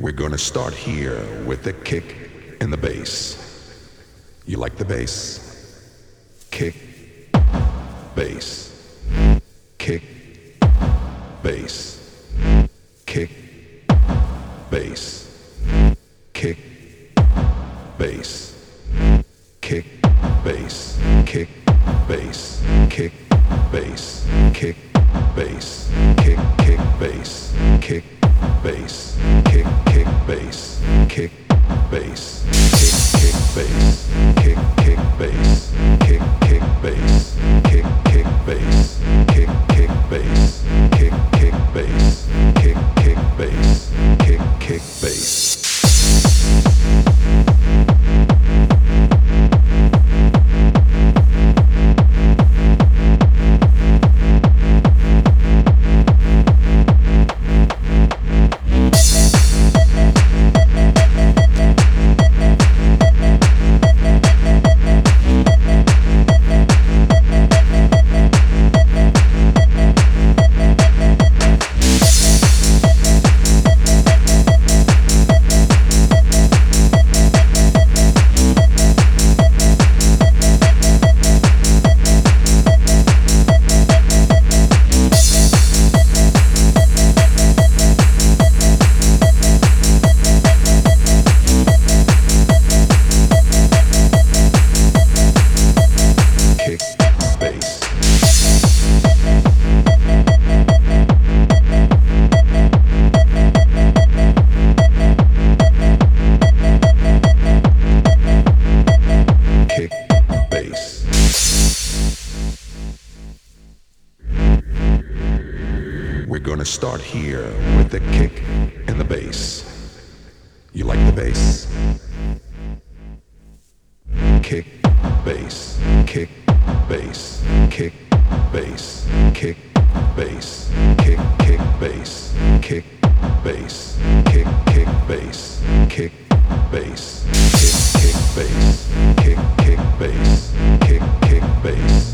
We're gonna start here with the kick and the bass. You like the bass? Kick, bass, kick, bass, kick, bass, kick, bass, kick, bass, kick, bass, kick, bass, kick, bass, kick, kick, bass, kick, bass, kick, kick, bass, kick, bass, kick, kick, bass, kick, kick, bass, kick, kick, bass, kick, kick, bass, kick, kick, bass, kick, kick, bass, kick, kick, bass, kick, kick, bass. We're gonna start here with the kick and the bass. You like the bass? Kick, bass, kick, bass, kick, bass, kick, bass, kick, kick, bass, kick, bass, kick, kick, bass, kick, bass, kick, kick, bass, kick, kick, bass, kick, kick, bass.